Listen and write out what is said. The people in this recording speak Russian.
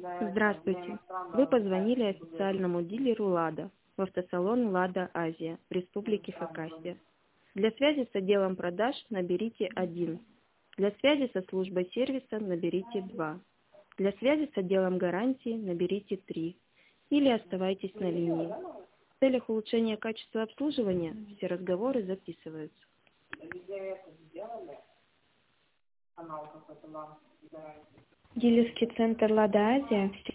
Здравствуйте. Вы позвонили официальному дилеру «Лада» в автосалон «Лада Азия» в Республике Хакасия. Для связи с отделом продаж наберите 1. Для связи со службой сервиса наберите 2. Для связи с отделом гарантии наберите 3. Или оставайтесь на линии. В целях улучшения качества обслуживания все разговоры записываются. Дилерский центр «Лада Азия»